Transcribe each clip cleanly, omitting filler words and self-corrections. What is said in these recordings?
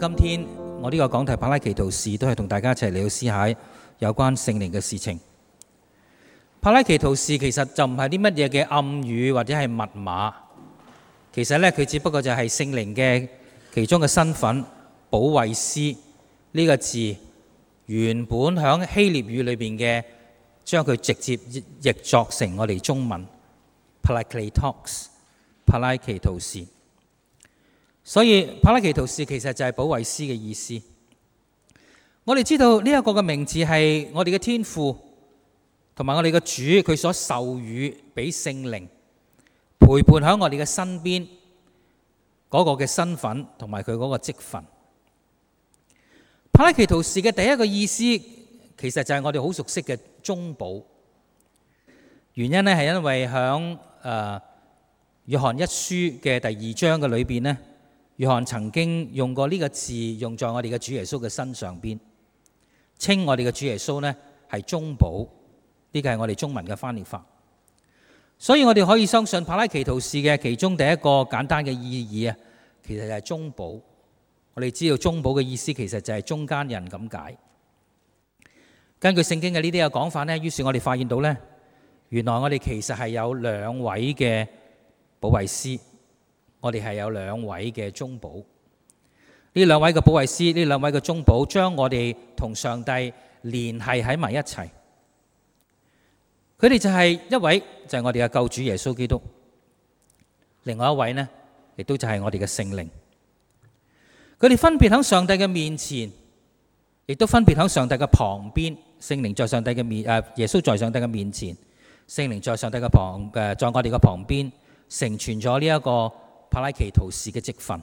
今天我呢個講題柏拉其圖士都係同大家一齊嚟到思考有關聖靈嘅事情。柏拉其圖士其實就唔係啲乜嘢嘅暗語或者係密碼，其實呢，佢只不過就係聖靈嘅其中嘅身份。保惠師呢個字原本響希臘語裏邊嘅，將佢直接譯作成我哋中文 Parakletos 柏拉其圖士。所以柏拉其圖士其實就係保惠師嘅意思。我哋知道呢一個嘅名字係我哋嘅天父同埋我哋嘅主佢所授予俾聖靈陪伴喺我哋嘅身邊嗰個嘅身份同埋佢嗰個職分。柏拉其圖士嘅第一個意思其實就係我哋好熟悉嘅中保。原因呢係因為響約翰一書嘅第2章嘅裏邊呢，約翰曾經用過呢個字用在我哋嘅主耶穌嘅身上邊，稱我哋嘅主耶穌呢係中保。呢個係我哋中文嘅翻譯法。所以我哋可以相信柏拉其圖士嘅其中第一個簡單嘅意義啊，其實就係中保。我哋知道中保嘅意思其實就係中間人咁解。根據聖經嘅呢啲嘅講法呢，於是我哋發現到呢，原來我哋其實係有兩位嘅保惠師，我哋係有兩位嘅中保。呢兩位嘅保惠師，呢兩位嘅中保，將我哋同上帝聯繫喺埋一齊。佢哋就係一位就係我哋嘅救主耶穌基督，另外一位呢，亦都就係我哋嘅聖靈。佢哋分別喺上帝嘅面前，亦都分別喺上帝嘅旁邊。聖靈在上帝嘅面，耶穌在上帝嘅面前，聖靈在上帝嘅在我哋嘅旁邊，成全咗呢一個柏拉其圖士嘅職分。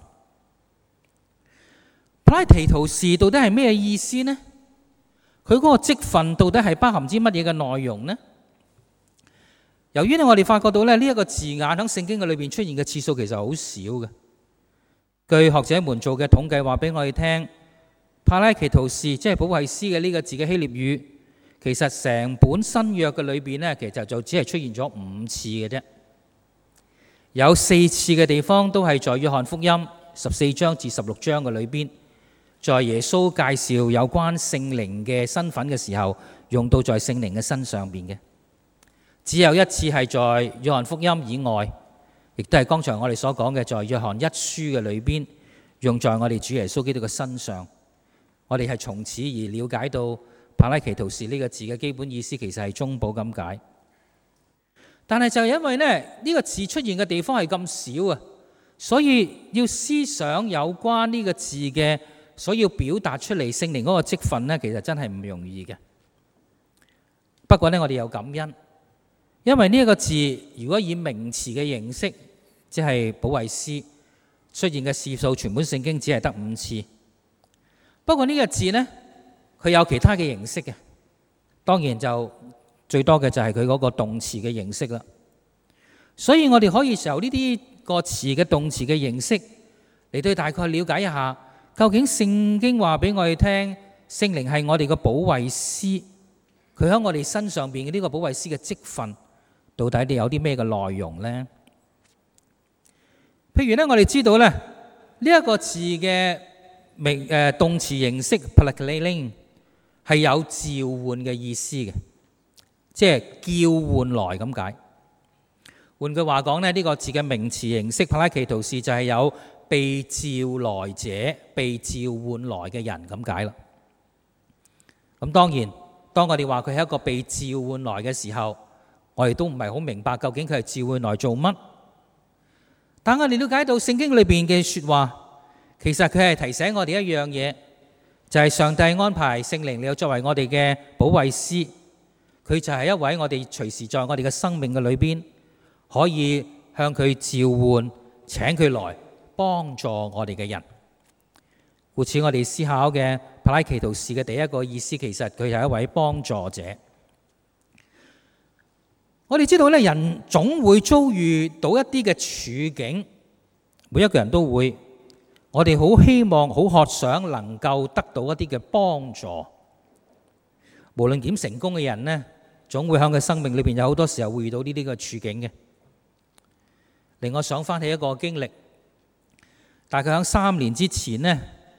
柏拉其圖士到底係咩意思呢？佢嗰個職分到底係包含啲乜嘢嘅內容呢？由於我哋發覺到呢一個字眼喺聖經嘅裏邊出現嘅次數其實好少嘅。據學者們做嘅統計話俾我哋聽，柏拉其圖士即係保惠師嘅呢個字嘅希臘語，其實成本新約嘅裏邊呢，其實就只係出現咗5次嘅啫。有4次嘅地方都係在約翰福音14章至16章嘅裏邊，在耶穌介紹有關聖靈嘅身份嘅時候，用到在聖靈嘅身上邊嘅。只有1次係在約翰福音以外，亦都係剛才我哋所講嘅，在約翰一書嘅裏邊，用在我哋主耶穌基督嘅身上。我哋係從此而了解到柏拉其圖士呢個字嘅基本意思，其實係中保咁解。但係就係因為呢個字出現嘅地方係咁少啊，所以要思想有關呢個字嘅所要表達出嚟聖靈嗰個職分呢，其實真係唔容易嘅。不過呢，我哋有感恩，因為呢一個字如果以名詞嘅形式，即係保惠師出現嘅次數，全本聖經只係得5次。不過呢個字呢，佢有其他嘅形式嘅，當然就最多嘅就係佢嗰個動詞嘅形式啦。所以我哋可以由呢啲個詞嘅動詞嘅形式嚟到大概了解一下，究竟聖經話俾我哋聽，聖靈係我哋嘅保惠師，佢喺我哋身上邊嘅呢個保惠師嘅職分，到底有啲咩嘅內容呢？譬如呢，我哋知道呢一個字嘅動詞形式 Parakletos 係有召喚嘅意思嘅，即係叫喚來咁解。換句話講呢個字嘅名詞形式柏拉其圖士就係有被召來者、被召喚來嘅人咁解啦。咁當然，當我哋話佢係一個被召喚來嘅時候，我哋都唔係好明白究竟佢係召喚來做乜。但我哋了解到聖經裏邊嘅說話，其實佢係提醒我哋一樣嘢，就係上帝安排聖靈嚟作為我哋嘅保惠師，佢就係一位我哋隨時在我哋嘅生命嘅裏邊可以向佢召喚，請佢來幫助我哋嘅人。故此我哋思考嘅柏拉其圖士嘅第一個意思，其實佢係一位幫助者。我哋知道人總會遭遇到一啲嘅處境，每一個人都會。我哋好希望、好渴想能夠得到一啲嘅幫助。無論點成功嘅人呢，總會喺佢生命裏邊有好多時候會遇到呢啲嘅處境嘅。令我想翻起一個經歷，大概喺3年之前呢，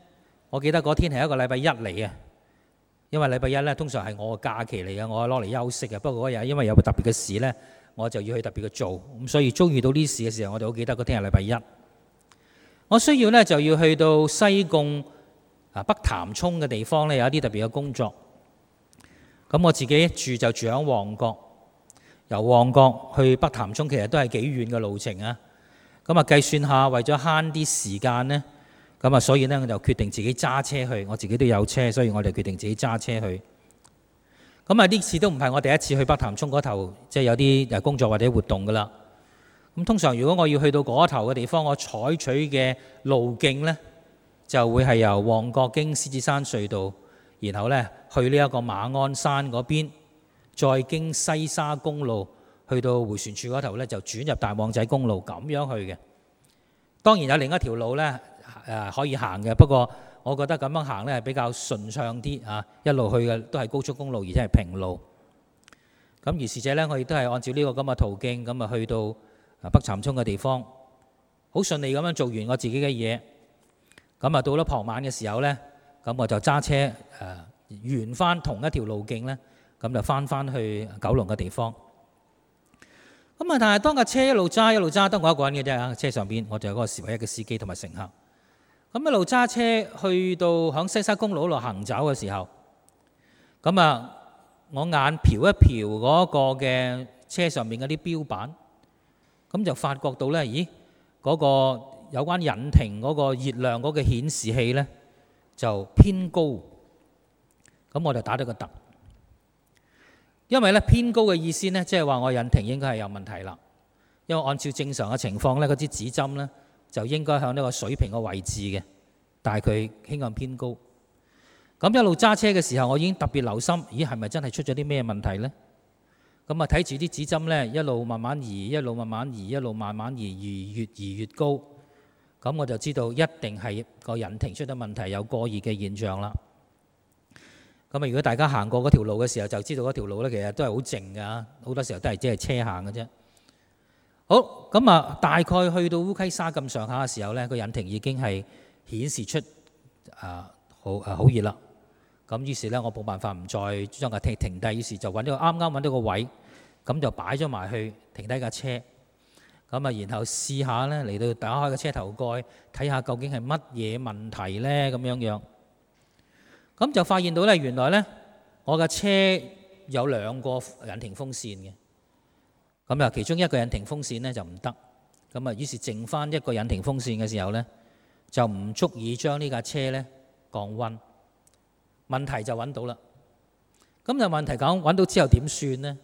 我記得嗰天係一個禮拜一嚟嘅，因為禮拜一咧通常係我嘅假期嚟嘅，我攞嚟休息嘅。不過嗰日因為有個特別嘅事咧，我就要去特別嘅做，咁所以遭遇到呢事嘅時候，我哋好記得嗰天係禮拜一。我需要咧就要去到西貢北潭涌嘅地方咧，有一啲特別嘅工作。咁我自己住就住喺旺角，由旺角去北潭涌其實都係幾遠嘅路程啊。咁啊計算下，為咗慳啲時間呢，咁啊所以呢，我就決定自己揸車去。我自己都有車，所以我哋決定自己揸車去。咁啊呢次都唔係我第一次去北潭涌嗰頭，即係有啲工作或者活動噶啦。咁通常如果我要去到嗰頭嘅地方，我採取嘅路徑呢，就會係由旺角經獅子山隧道，然後呢去呢一個馬鞍山嗰邊，再經西沙公路去到迴旋處嗰頭呢，就轉入大網仔公路咁樣去嘅。當然有另一條路呢可以行嘅，不過我覺得咁樣行呢係比較順暢啲啊，一路去嘅都係高速公路，而且係平路。咁於是者呢，我亦都係按照呢個咁嘅途徑咁啊去到北潭涌嘅地方，好順利咁樣做完我自己嘅嘢。咁啊到咗傍晚嘅時候呢，咁我就揸車沿翻同一條路徑呢，咁就翻去九龍嘅地方。咁啊，但係當架車一路揸得我一個人嘅啫，車上邊我就係嗰個唯一嘅司機同埋乘客。咁一路揸車去到響西沙公路嗰度行走嘅時候，咁啊我眼瞟一瞟嗰個嘅車上面嗰啲標板。咁就發覺到呢，咦，嗰個有關引擎嗰個熱量嗰個顯示器呢，就偏高。咁我就打咗個突，因為呢偏高嘅意思呢，即係話我引擎應該係有問題啦。因為按照正常嘅情況呢，嗰支指針呢就應該向呢個水平嘅位置嘅，但係佢輕向偏高。咁一路揸車嘅時候，我已經特別留心，咦，係咪真係出咗啲咩問題呢？咁啊睇住啲指針呢，一路慢慢移，一路慢慢移，一路慢慢移，越移越高。咁我就知道一定係個引擎出咗問題，有過熱嘅現象啦。咁啊，如果大家行過嗰條路嘅時候，就知道嗰條路呢其實都係好靜㗎，好多時候都係只係車行嘅啫。好，咁啊，大概去到烏溪沙咁上下嘅時候呢，個引擎已經係顯示出好熱啦。咁於是呢，我冇辦法唔再將架車停低，於是就啱啱揾到個位，咁就擺咗埋去停低架車。咁啊，然後試下呢，嚟到打開個車頭蓋，睇下究竟係乜嘢問題呢？咁樣。咁就發現到呢，原來呢，我架車有兩個引擎風扇嘅。咁啊，其中一個引擎風扇呢就唔得。咁啊，於是剩翻一個引擎風扇嘅時候呢，就唔足以將呢架車呢降溫。問題就揾到啦，咁就問題講揾到之後點算呢？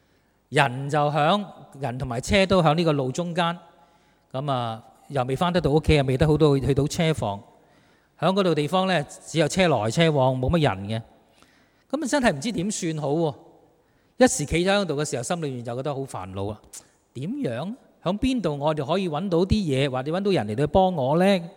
人同埋車都喺呢個路中間，咁啊又未翻得到屋企，又未得好到去到車房，喺嗰度地方呢，只有車來車往，冇乜人嘅，咁啊真係唔知點算好喎。一時企喺度嘅時候，心裏面就覺得好煩惱啊！點樣喺邊度我哋可以揾到啲嘢，或者揾到人嚟到幫我呢？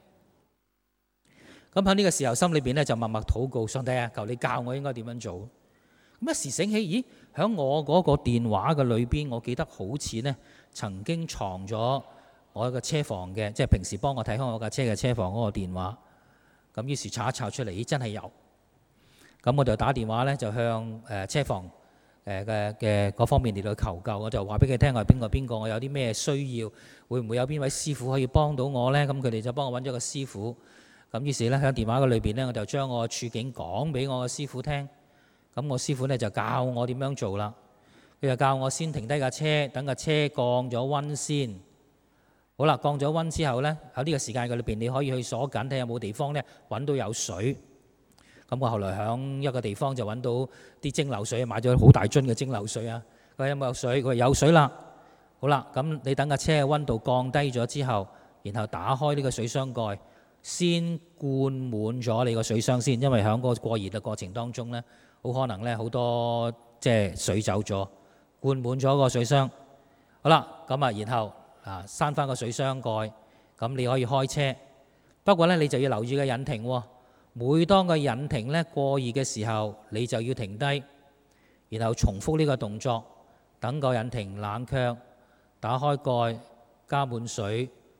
咁喺呢個時候，心裏邊咧就默默禱告，上帝啊，求你教我應該點樣做。咁一時醒起，咦，喺我嗰個電話嘅裏邊，我記得好似呢曾經藏咗我個車房嘅，即係平時幫我睇開我架車嘅車房嗰個電話。咁於是查一查出嚟，咦，真係有。咁我就打電話呢，就向車房嘅嗰方面嚟到求救。我就話俾佢聽，我係邊個，我有啲咩需要，會唔會有邊位師傅可以幫到我呢？咁佢哋就幫我揾咗個師傅。咁於是咧喺電話嘅裏邊咧，我就將我嘅處境講俾我嘅師傅聽。咁我師傅咧就教我點樣做啦。佢就教我先停低架車，等架車降咗溫先。好啦，降咗溫之後咧，喺呢個時間嘅裏邊，你可以去鎖緊睇有冇地方咧揾到有水。咁我後來喺一個地方就揾到啲蒸餾水，買咗好大樽嘅蒸餾水啊。佢話有冇水？佢話有水啦。好啦，咁你等架車嘅溫度降低咗之後，然後打開呢個水箱蓋。先灌滿咗你個水箱先，因為喺個過熱嘅過程當中呢，好可能呢好多即係水走咗，灌滿咗個水箱。好啦，咁啊，然後閂翻個水箱蓋，咁你可以開車。不過呢，你就要留意個引擎喎。每當個引擎呢過熱嘅時候，你就要停低，然後重複呢個動作，等個引擎冷卻，打開蓋，加滿水，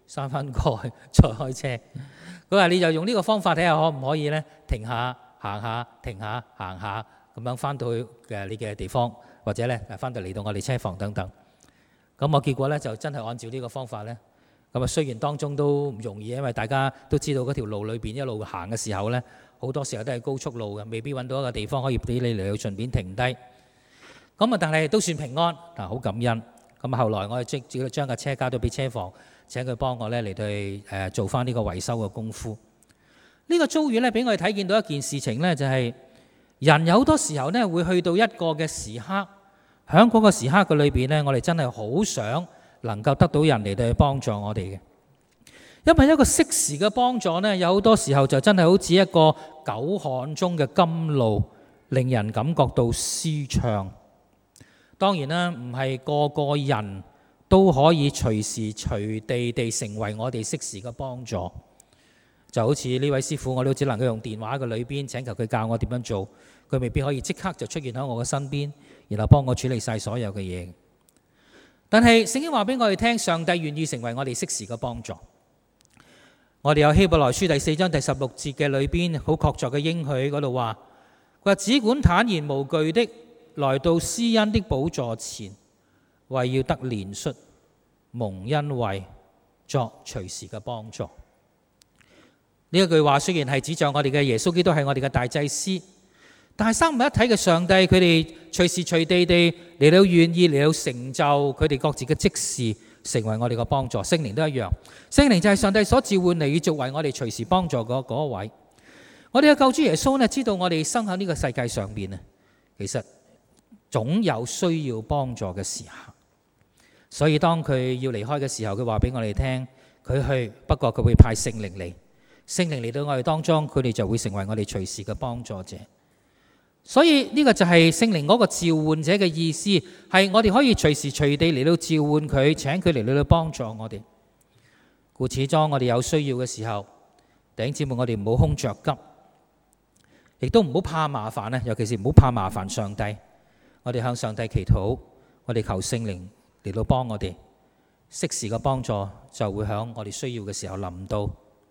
閂翻蓋再開車。佢話你就用呢個方法睇下可唔可以呢？停下行下，停下行下，咁樣翻到去你嘅地方，或者呢翻到嚟到我哋車房等等。咁我結果呢就真係按照呢個方法呢。咁啊，雖然當中都唔容易，因為大家都知道嗰條路裏邊一路行嘅時候呢，好多時候都係高速路嘅，未必揾到一個地方可以俾你嚟到順便停低。咁啊，但係都算平安，好感恩。咁後來我哋即係將架車交咗俾車房，請佢幫我呢嚟到去做翻呢個維修嘅功夫。呢個遭遇呢，俾我哋睇見到一件事情呢，就係人有好多時候呢會去到一個嘅時刻，喺嗰個時刻嘅裏邊呢，我哋真係好想能夠得到人嚟到去幫助我哋嘅，因為一個適時嘅幫助呢，有好多時候就真係好似一個久旱中嘅甘露，令人感覺到舒暢。當然啦，唔係個個人都可以隨時隨地地成為我哋適時嘅幫助。就好似呢位師傅，我都只能夠用電話嘅裏邊請求佢教我點樣做，佢未必可以即刻就出現喺我嘅身邊，然後幫我處理晒所有嘅嘢。但係聖經話俾我哋聽，上帝願意成為我哋適時嘅幫助。我哋有希伯來書第4章第16節嘅裏邊好確鑿嘅應許嗰度話，佢話只管坦然無懼的來到施恩的寶座前，為要得憐恤、蒙恩惠、作隨時嘅幫助。呢一句話雖然係指著我哋嘅耶穌基督係我哋嘅大祭司，但係三位一體嘅上帝，佢哋隨時隨地地嚟到願意嚟到成就佢哋各自嘅職事，成為我哋嘅幫助。聖靈都一樣，聖靈就係上帝所召喚嚟作為我哋隨時幫助嗰一位。我哋嘅救主耶穌呢，知道我哋生喺呢個世界上邊啊，其實總有需要幫助嘅時刻。所以當佢要離開嘅時候，佢話俾我哋聽，佢去，不過佢會派聖靈嚟，聖靈嚟到我哋當中，佢哋就會成為我哋隨時嘅幫助者。所以呢個就係聖靈嗰個召喚者嘅意思，係我哋可以隨時隨地嚟到召喚佢，請佢嚟到幫助我哋。故此，當我哋有需要嘅時候，弟兄姊妹，我哋唔好空着急，亦都唔好怕麻煩咧，尤其是唔好怕麻煩上帝。我哋向上帝祈禱，我哋求聖靈嚟到幫我哋，適時嘅幫助就會響我哋需要嘅時候臨到。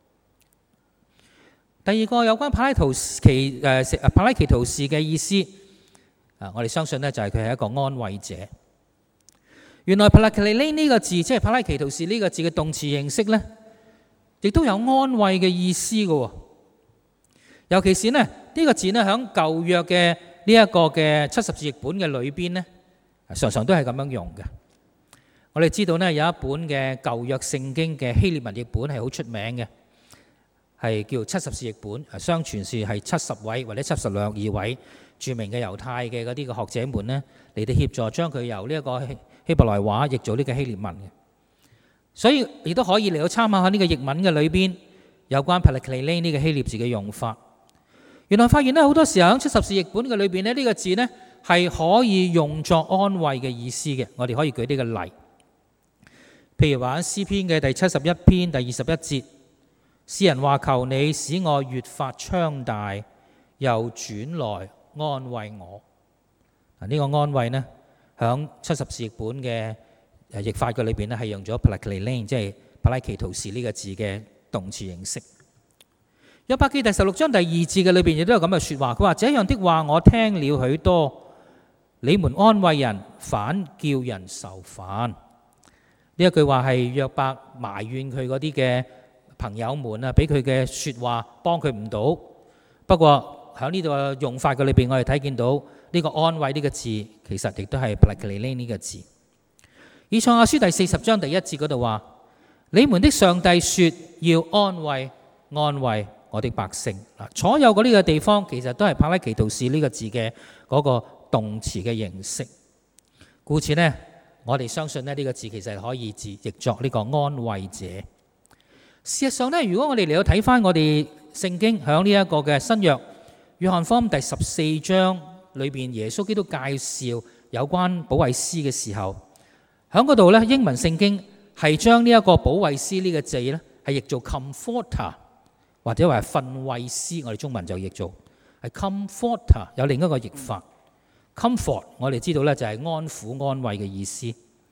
第二個有關柏拉基圖士嘅意思，我哋相信呢就係佢係一個安慰者。原來帕拉基利呢個字，即係柏拉基圖士呢個字嘅動詞形式呢，亦都有安慰嘅意思嘅。尤其是呢個字呢，響舊約嘅呢一個嘅70字譯本嘅裏邊呢，常常都係咁樣用嘅。我哋知道呢，有一本嘅舊約聖經嘅希臘文譯本係好出名嘅。係叫70字譯本，相傳是係70位或者72位著名嘅猶太嘅嗰啲嘅學者們呢，嚟到協助將佢由呢一個希伯來話譯做呢個希臘文嘅。所以亦都可以嚟到參考下呢個譯文嘅裏邊有關 Parakletos 呢個希臘字嘅用法。原來發現呢，好多時候喺70字譯本嘅裏邊呢，呢個字呢係可以用作安慰嘅意思嘅。我哋可以舉呢個例，譬如話喺詩篇嘅第71篇第21節。詩人話：求你使我越發昌大，又轉來安慰我。呢個安慰呢，響70字譯本嘅譯法嘅裏邊呢，係用咗 Parakletos， 即係柏拉基圖士呢個字嘅動詞形式。約伯記第16章第2節嘅裏邊亦都有咁嘅說話，佢話：這樣的話我聽了許多，你們安慰人，反叫人受煩。呢一句話係約伯埋怨佢嗰啲嘅朋友們啊，俾佢嘅說話幫佢唔到。不過喺呢度用法嘅裏邊，我哋睇見到呢個安慰呢個字，其實亦都係 Parakletos 呢個字。以賽亞書第40章第1節嗰度話：你們的上帝說要安慰我的百姓。所有嗰呢個地方其實都係柏拉基圖士呢個字嘅嗰個動詞嘅形式。故此呢，我哋相信呢個字其實可以字譯作呢個安慰者。事實上呢，如果我哋嚟到睇翻我哋聖經響呢一個嘅新約約翰福音第14章裏邊，耶穌基督介紹有關保惠師嘅時候，響嗰度呢，英文聖經係將呢一個保惠師呢個字呢係譯做 comforter， 或者話係訓慰師，我哋中文就譯做係 comforter。有另一個譯法 comfort， 我哋知道呢就係安撫安慰嘅意思。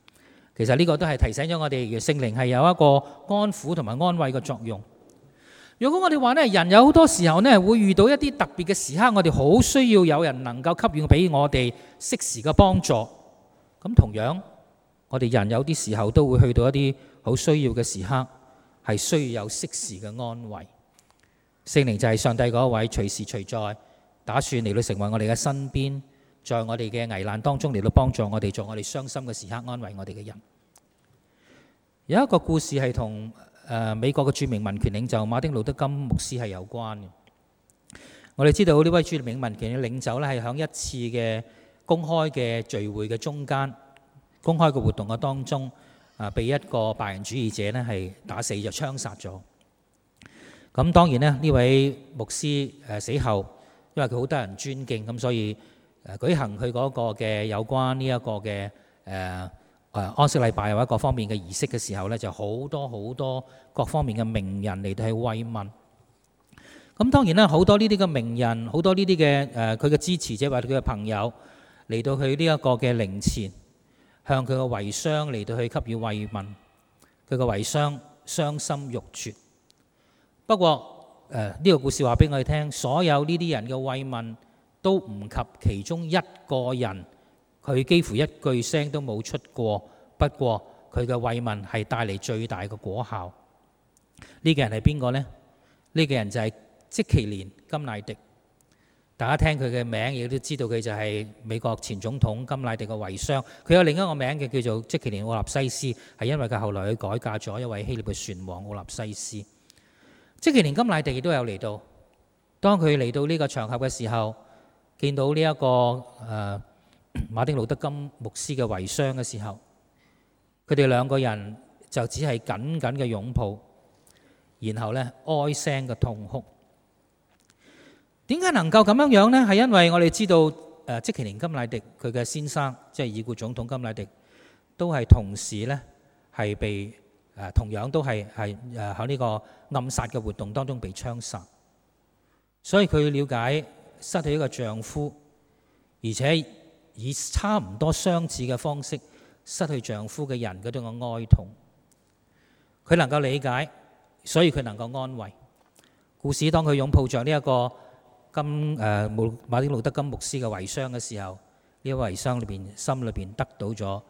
其實呢個都係提醒咗我哋，聖靈係有一個安撫同埋安慰嘅作用。如果我哋話呢，人有好多時候呢會遇到一啲特別嘅時刻，我哋好需要有人能夠給予俾我哋適時嘅幫助。咁同樣，我哋人有啲時候都會去到一啲好需要嘅時刻，係需要有適時嘅安慰。聖靈就係上帝嗰位隨時隨在，打算嚟到成為我哋嘅身邊，在我哋嘅危難當中嚟到幫助我哋，在我哋傷心嘅時刻安慰我哋嘅人。有一個故事係同美國嘅著名民權領袖馬丁路德金牧師係有關嘅。我哋知道呢位著名民權嘅領袖咧，係喺一次嘅公開嘅聚會嘅中間，公開嘅活動嘅當中，被一個白人主義者咧係打死，就槍殺咗。咁當然咧，呢位牧師死後，因為佢好多人尊敬，咁所以舉行佢嗰個嘅有關呢一個嘅安息禮拜或者各方面嘅儀式嘅時候咧，就好多各方面嘅名人嚟到去慰問。咁當然啦，好多呢啲嘅名人，好多呢啲嘅佢嘅支持者或者佢嘅朋友嚟到佢呢一個嘅靈前，向佢嘅遺孀嚟到去給予慰問。佢嘅遺孀傷心欲絕。不過呢個故事話俾我哋聽，所有呢啲人嘅慰問都唔及其中一個人，佢幾乎一句聲都冇出過。不過佢嘅慰問係帶嚟最大嘅果效。呢個人係邊個呢？呢個人就係積其連甘迺迪。大家聽佢嘅名，亦都知道佢就係美國前總統甘迺迪嘅遺孀。佢有另一個名嘅叫做積其連奧納西斯，係因為佢後來去改嫁咗一位希臘嘅船王奧納西斯。積其連甘迺迪亦都有嚟到。當佢嚟到呢個場合嘅時候，見到呢一個馬丁路德金牧師嘅遺孀嘅時候，佢哋兩個人就只係緊緊嘅擁抱，然後咧哀聲嘅痛哭。點解能夠咁樣呢？係因為我哋知道積其連甘迺迪佢嘅先生，即係已故總統甘迺迪，都係同時咧係被同樣都係喺呢個暗殺嘅活動當中被槍殺。所以佢了解失去一個丈夫，而且以差唔多相似嘅方式失去丈夫嘅人嗰種嘅哀痛，佢能夠理解，所以佢能夠安慰。故事當佢擁抱着呢一個馬丁路德金牧師嘅遺孀嘅時候，呢位遺孀心裏邊得到咗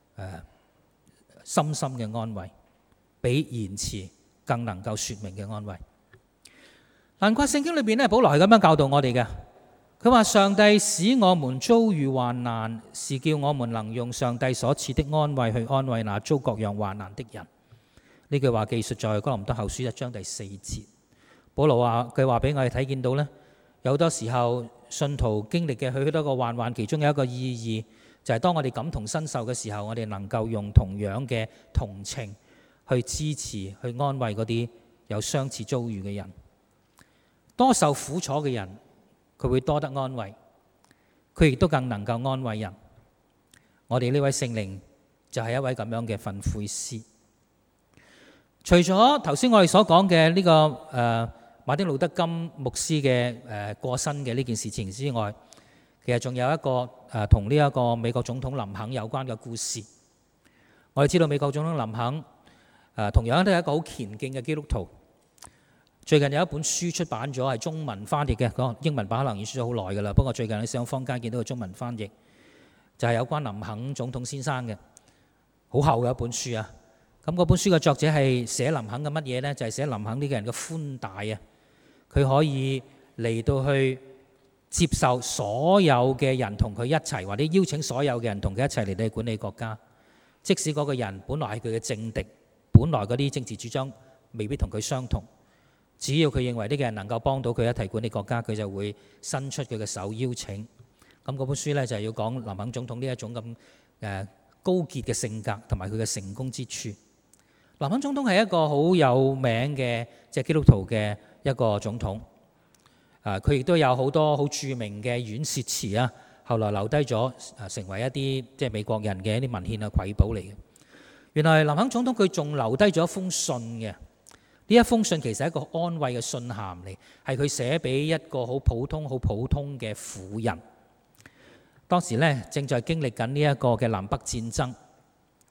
深深嘅安慰，比言辭更能夠說明嘅安慰。難怪聖經裏邊咧，保羅係咁樣教導我哋嘅。佢話上帝使我們遭遇患難，是叫我們能用上帝所賜的安慰去安慰那遭各樣患難的人。呢句話記述在哥林多後書1章第4節。保羅話佢話俾我哋睇見到呢，有好多時候信徒經歷嘅許多個患，其中有一個意義就係當我哋感同身受嘅時候，我哋能夠用同樣嘅同情去支持、去安慰嗰啲有相似遭遇嘅人。多受苦楚嘅人，佢會多得安慰，佢亦都更能夠安慰人。我哋呢位聖靈就係一位咁樣嘅訓誨師。除咗頭先我哋所講嘅呢個馬丁路德金牧師嘅過身嘅呢件事情之外，其實仲有一個同呢一個美國總統林肯有關嘅故事。我哋知道美國總統林肯同樣都係一個好虔敬嘅基督徒。最近有一本書出版咗，係中文翻譯嘅，英文版可能已經出咗好耐㗎啦。不過最近喺上坊間見到個中文翻譯，就係有關林肯總統先生嘅，好厚嘅一本書啊。咁嗰本書嘅作者係寫林肯嘅乜嘢呢？就係寫林肯呢個人嘅寬大啊！佢可以嚟到去接受所有嘅人同佢一齊，或者邀請所有嘅人同佢一齊嚟到去管理國家。即使嗰個人本來係佢嘅政敵，本來嗰啲政治主張未必同佢相同。只要佢認為呢個人能夠幫到佢一齊管理國家，佢就會伸出佢嘅手邀請。咁嗰本書呢，就係要講林肯總統呢一種咁高潔嘅性格同埋佢嘅成功之處。林肯總統係一個好有名嘅即係基督徒嘅一個總統。佢亦都有好多好著名嘅演說詞啊，後來留低咗成為一啲即係美國人嘅一啲文獻啊瑰寶嚟嘅。原來林肯總統佢仲留低咗一封信嘅。呢一封信其實係一個安慰嘅信函嚟，係佢寫俾一個好普通嘅婦人。當時咧正在經歷緊呢一個嘅南北戰爭。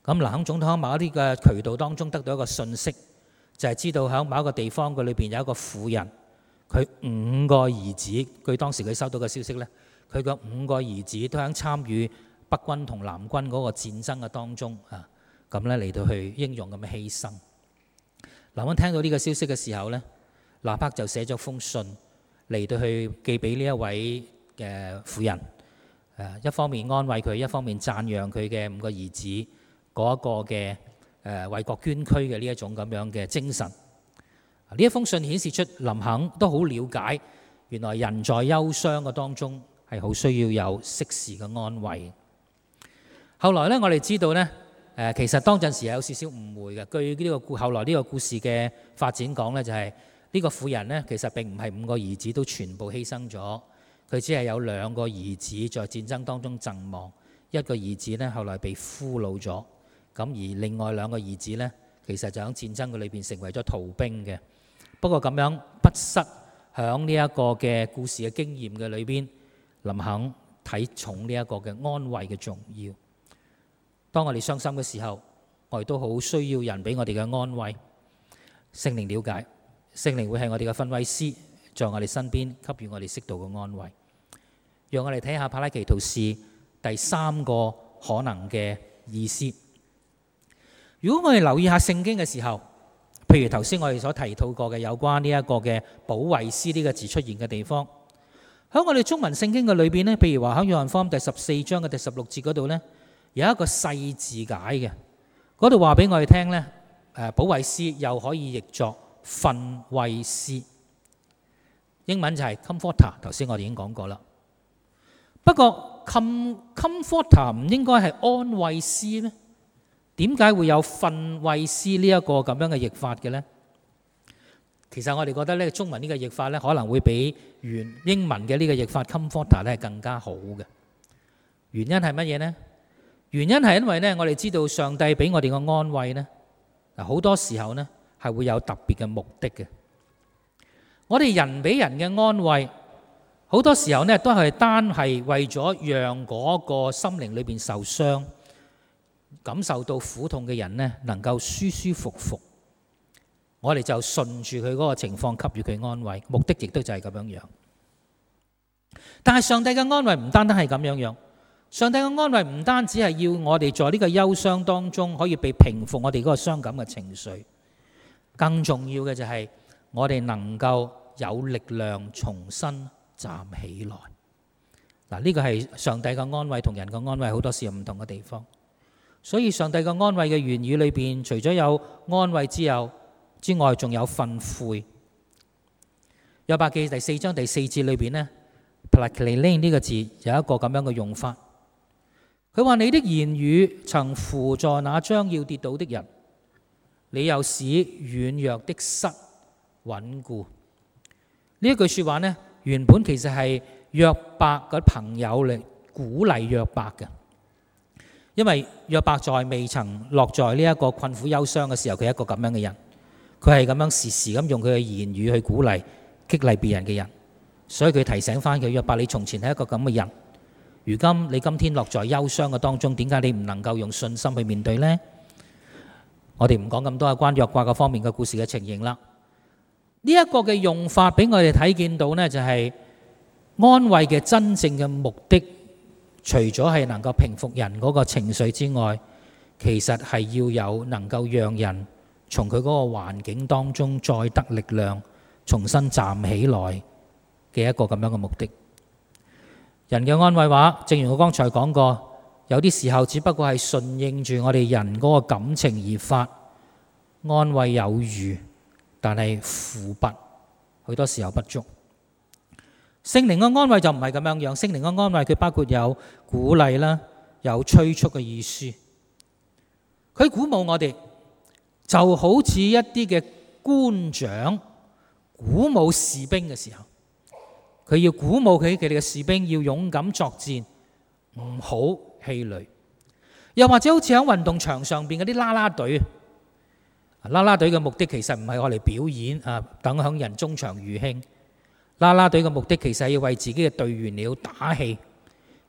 咁嗱，喺總統喺某一啲嘅渠道當中得到一個信息，就係知道喺某一個地方嘅裏邊有一個婦人，佢5個兒子，據當時佢收到嘅消息呢，佢嘅5個兒子都喺參與北軍同南軍嗰個戰爭嘅當中啊，咁呢嚟到去英勇咁嘅犧牲。南軍聽到呢個消息嘅時候呢，立刻就寫咗封信嚟到去寄俾呢一位嘅婦人，一方面安慰佢，一方面讚揚佢嘅5個兒子嗰一個嘅為國捐軀嘅呢一種咁樣嘅精神。呢一封信顯示出林肯都好了解，原來人在憂傷嘅當中係好需要有適時嘅安慰。後來呢，我哋知道呢，其實當陣時係有少少誤會嘅。據呢個後來呢個故事嘅發展講呢，就係呢個婦人呢，其實並唔係5個兒子都全部犧牲咗，佢只係有2個兒子在戰爭當中陣亡，一個兒子呢後來被俘虜咗，咁而另外2個兒子呢，其實就喺戰爭嘅裏邊成為咗逃兵嘅。不過咁樣不失響呢一個嘅故事嘅經驗嘅裏邊，林肯睇重呢一個嘅安慰嘅重要。當我哋傷心嘅時候，我哋都好需要人俾我哋嘅安慰。聖靈了解，聖靈會係我哋嘅訓慰師，在我哋身邊給予我哋適度嘅安慰。讓我哋睇下帕拉祈圖士第3個可能嘅意思。如果我哋留意下聖經嘅時候，譬如頭先我哋所提到過嘅有關呢一個嘅保惠師呢個字出現嘅地方，喺我哋中文聖經嘅裏邊呢，譬如話喺約翰福音第14章嘅第16節嗰度呢，有一個細字解嘅，嗰度話俾我哋聽呢，保惠師又可以譯作訓慰師，英文就係 comforter。頭先我哋已經講過啦。不過 comforter 唔應該係安慰師咩？點解會有訓慰師呢一個咁樣嘅譯法嘅呢？其實我哋覺得呢中文呢個譯法呢，可能會比原英文嘅呢個譯法 comforter 呢係更加好嘅。原因係乜嘢呢？原因係因為呢，我哋知道上帝俾我哋嘅安慰呢，好多時候呢係會有特別嘅目的嘅。我哋人俾人嘅安慰，好多時候呢都係單係為咗讓嗰個心靈裏邊受傷、感受到苦痛嘅人呢能夠舒舒服服，我哋就順住佢嗰個情況給予佢安慰，目的亦都就係咁樣樣。但係上帝嘅安慰唔單單係咁樣樣，上帝嘅安慰唔單止係要我哋在呢個憂傷當中可以被平復我哋嗰個傷感嘅情緒，更重要嘅就係我哋能夠有力量重新站起來。嗱，呢個係上帝嘅安慰同人嘅安慰好多時有唔同嘅地方。所以上帝嘅安慰嘅言語裏邊，除咗有安慰之外，仲有訓誨。約伯記第4章第4節裏邊呢 Paraklein 呢個字有一個咁樣嘅用法。佢話：你的言語曾扶助那將要跌倒的人，你又使軟弱的膝穩固。呢一句說話呢，原本其實係約伯嘅朋友嚟鼓勵約伯嘅。因為約伯在未曾落在呢一個困苦憂傷嘅時候，佢係一個咁樣嘅人，佢係咁樣時時咁用佢嘅言語去鼓勵激勵別人嘅人，所以佢提醒翻佢：約伯，你從前係一個咁嘅人，如今你今天落在憂傷嘅當中，點解你唔能夠用信心去面對呢？我哋唔講咁多係關於約伯嗰方面嘅故事嘅情形啦。呢一個嘅用法俾我哋睇見到呢，就係安慰嘅真正嘅目的。除咗係能夠平復人嗰個情緒之外，其實係要有能夠讓人從佢嗰個環境當中再得力量，重新站起來嘅一個咁樣嘅目的。人嘅安慰話，正如我剛才講過，有啲時候只不過係順應住我哋人嗰個感情而發，安慰有餘，但係扶拔好多時候不足。聖靈嘅安慰就唔係咁樣樣，聖靈嘅安慰佢包括有鼓勵啦，有催促嘅意思。佢鼓舞我哋，就好似一啲嘅官長鼓舞士兵嘅時候，佢要鼓舞佢哋嘅士兵要勇敢作戰，唔好氣餒。又或者好似喺運動場上邊嗰啲啦啦隊，啦啦隊嘅目的其實唔係我嚟表演啊，等響人中場娛興。啦啦隊嘅目的其實係要為自己嘅隊員嚟打氣，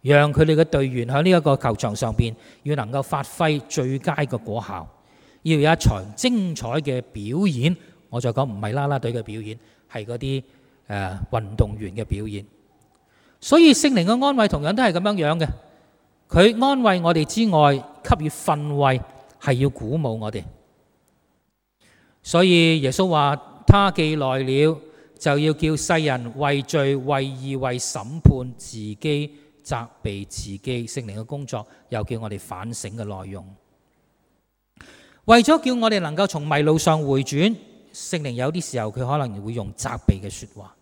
讓佢哋嘅隊員喺呢一個球場上邊要能夠發揮最佳嘅果效，要有一場精彩嘅表演。我再講唔係啦啦隊嘅表演，係嗰啲運動員嘅表演。所以聖靈嘅安慰同樣都係咁樣嘅，佢安慰我哋之外，給予訓慰，係要鼓舞我哋。所以耶穌話：他既來了，就要叫世人為罪、為義、為審判自己，責備自己。聖靈嘅工作又叫我哋反省嘅內容，為咗叫我哋能夠從迷路上回轉，聖靈有啲時候佢可能會用責備嘅說話。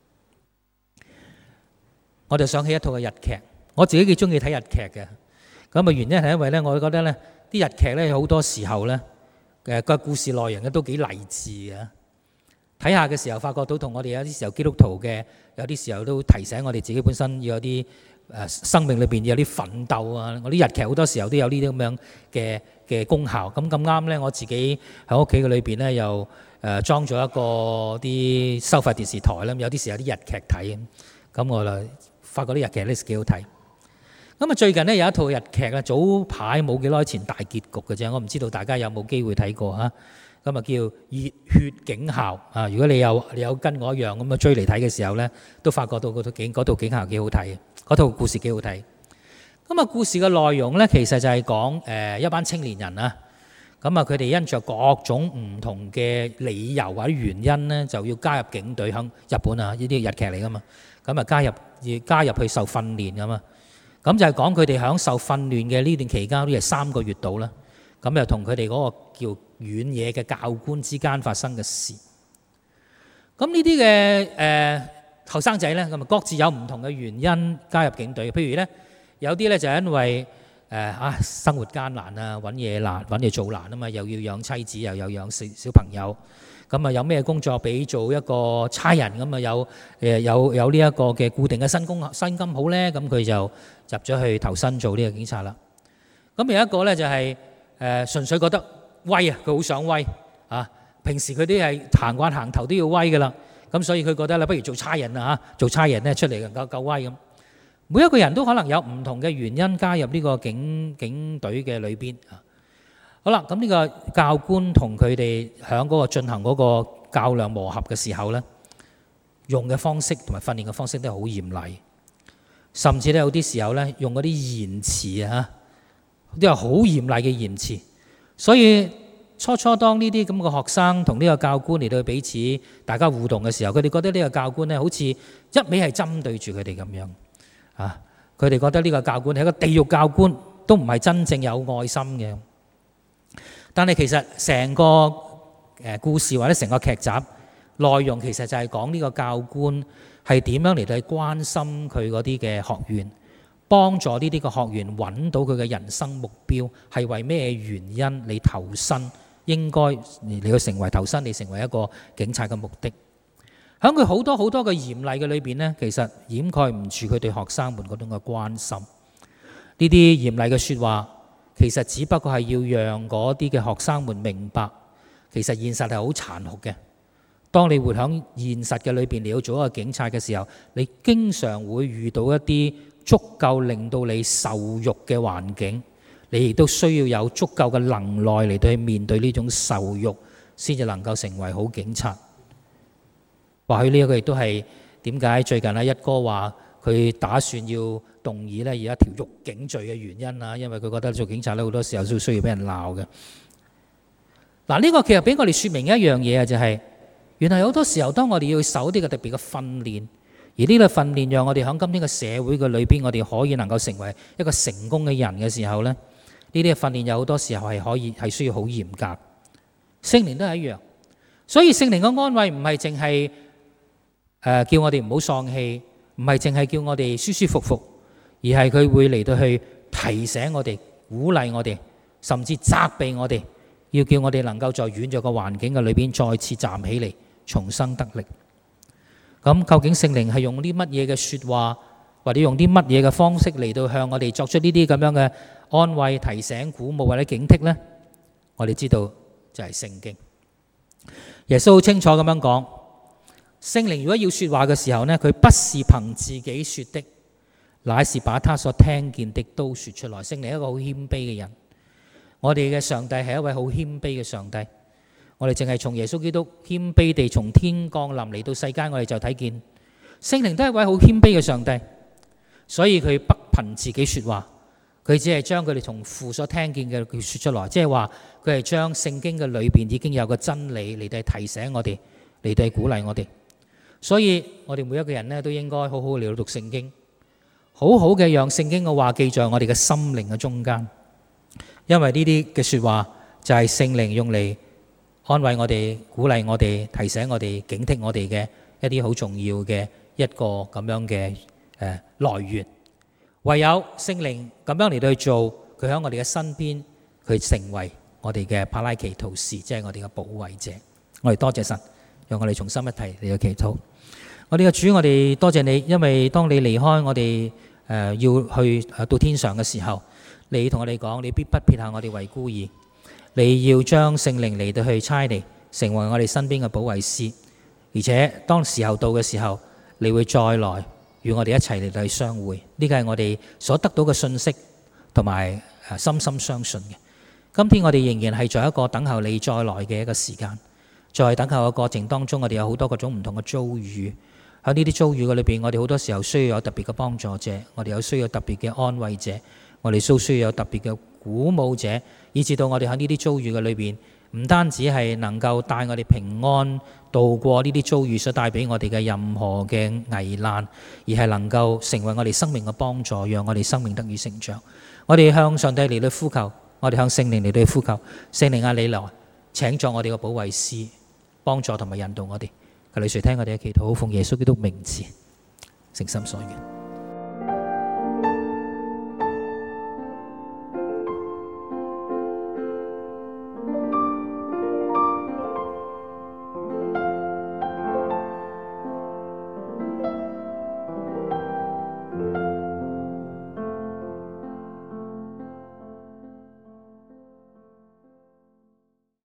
我就想起一套嘅日劇，我自己幾中意睇日劇嘅。咁啊原因係因為咧，我覺得咧啲日劇咧好多時候咧個故事內容咧都幾勵志嘅。睇下嘅時候，發覺到同我哋有啲時候基督徒嘅有啲時候都提醒我哋自己本身要有啲生命裏邊有啲奮鬥啊！我啲日劇好多時候都有呢啲咁樣嘅功效。咁啱咧，我自己喺屋企嘅裏邊咧又裝咗一個啲收費電視台啦，有啲時候有啲日劇睇，咁我就發覺啲日劇咧幾好睇。咁啊最近咧有一套日劇啊，早排冇幾耐前大結局嘅啫，我唔知道大家有冇機會睇過嚇。咁啊叫《熱血警校》啊！如果你有跟我一樣咁啊追嚟睇嘅時候咧，都發覺到嗰套警校幾好睇，嗰套故事幾好睇。咁啊故事嘅內容咧，其實就係講一班青年人啊，咁啊佢哋因着各種唔同嘅理由或者原因咧，就要加入警隊。喺日本啊，呢啲日劇嚟噶嘛，咁啊加入去受訓練噶嘛。咁就係講佢哋喺受訓練嘅呢段期間，都係3個月到啦。咁又同佢哋嗰個叫遠野嘅教官之間發生嘅事。咁呢啲嘅後生仔咧，咁啊各自有唔同嘅原因加入警隊。譬如咧，有啲咧就係因為生活艱難啊，揾嘢做難啊嘛，又要養妻子，又有養小朋友。咁啊有咩工作俾做一個差人，咁啊有呢一個嘅固定嘅薪金好咧，咁佢就入咗去投身做呢個警察啦。咁有一個咧就係純粹覺得威啊，佢好想威啊！平時佢都係行慣行頭都要威噶啦，咁所以佢覺得咧，不如做差人啊嚇，做差人咧出嚟夠威咁。每一個人都可能有唔同嘅原因加入呢個警隊嘅裏邊啊。好啦，咁呢個教官同佢哋喺嗰個進行嗰個較量磨合嘅時候咧，用嘅方式同埋訓練嘅方式都係好嚴厲，甚至咧有啲時候咧用嗰啲言辭啊，都係好嚴厲嘅言辭。所以初當呢啲咁嘅學生同呢個教官嚟到彼此大家互動嘅時候，佢哋覺得呢個教官咧好似一味係針對住佢哋咁樣啊！佢哋覺得呢個教官係一個地獄教官，都唔係真正有愛心嘅。但係其實成個故事或者成個劇集內容，其實就係講呢個教官係點樣嚟到去關心佢嗰啲嘅學員，幫助呢啲嘅學員揾到佢嘅人生目標係為咩原因你投身，應該你去成為投身，你成為一個警察嘅目的。喺佢好多嘅嚴厲嘅裏邊呢，其實掩蓋唔住佢對學生們嗰種嘅關心。呢啲嚴厲嘅說話，其實只不過係要讓嗰啲嘅學生們明白，其實現實係好殘酷嘅。當你活喺現實嘅裏邊，你要做一個警察嘅時候，你經常會遇到一啲足夠令到你受辱嘅環境，你亦都需要有足夠嘅能耐嚟到去面對呢種受辱，先至能夠成為好警察。或許呢一個亦都係點解最近一哥話佢打算要動議呢有一條辱警罪嘅原因啊，因為佢覺得做警察咧好多時候都需要俾人鬧嘅。嗱，呢個其實俾我哋說明一樣嘢啊，就係原來好多時候當我哋要受啲嘅特別嘅訓練，而呢個訓練讓我哋喺今天嘅社會嘅裏邊，我哋可以能夠成為一個成功嘅人嘅時候咧，呢啲嘅訓練有好多時候係需要好嚴格。聖靈都係一樣，所以聖靈嘅安慰唔係淨係叫我哋唔好喪氣，唔係淨係叫我哋舒舒服服，而係佢會嚟到去提醒我哋、鼓勵我哋，甚至責備我哋，要叫我哋能夠在軟弱嘅環境嘅裏邊再次站起嚟，重新得力。咁究竟聖靈係用啲乜嘢嘅說話，或者用啲乜嘢嘅方式嚟到向我哋作出呢啲咁樣嘅安慰、提醒、鼓舞或者警惕呢？我哋知道就係聖經。耶穌好清楚咁樣講。聖靈如果要說話嘅時候呢，佢不是憑自己說的， 乃是把他所聽見的都說出來。聖靈係一個好謙卑嘅人。我哋嘅上帝係一位好謙卑嘅上帝。我哋淨係從耶穌基督謙卑地從天降臨嚟到世間，我哋就睇見聖靈都係一位好謙卑嘅上帝。所以佢不憑自己說話，佢只係將佢哋從父所聽見嘅佢說出來，即係話佢係將聖經嘅裏邊已經有個真理嚟到提醒我哋，嚟到鼓勵我哋。所以我哋每一個人呢，都應該好好嚟到讀聖經，好好嘅讓聖經嘅話記在我哋嘅心靈嘅中間，因為呢啲嘅說話就係聖靈用嚟安慰我哋、鼓勵我哋、提醒我哋、警惕我哋嘅一啲好重要嘅一個咁樣嘅來源。唯有聖靈咁樣嚟到去做，佢喺我哋嘅身邊，佢成為我哋嘅帕拉其圖士，即係我哋嘅保衛者。我哋多謝神，讓我哋重新一提你嘅祈禱。我哋嘅主，我哋多謝你，因為當你離開我哋要去到天上嘅時候，你同我哋講，你必不撇下我哋為孤兒，你要將聖靈嚟到去差嚟，成為我哋身邊嘅保惠師，而且當時候到嘅時候，你會再來與我哋一齊嚟到去相會。呢個係我哋所得到嘅信息，同埋深深相信嘅。今天我哋仍然係在一個等候你再來嘅一個時間，在等候嘅過程當中，我哋有好多各種唔同嘅遭遇。喺呢啲遭遇嘅裏邊，我哋好多時候需要有特別嘅幫助者，我哋有需要特別嘅安慰者，我哋都需要有特別嘅鼓舞者，以至到我哋喺呢啲遭遇嘅裏邊，唔單止係能夠帶我哋平安度過呢啲遭遇所帶俾我哋嘅任何嘅危難，而係能夠成為我哋生命嘅幫助，讓我哋生命得以成長。我哋向上帝嚟到呼求，我哋向聖靈嚟到呼求，聖靈啊，你來請作我哋嘅保惠師，幫助同埋引導我哋。求你垂聽我哋嘅祈禱，奉耶穌基督名字，誠心所願。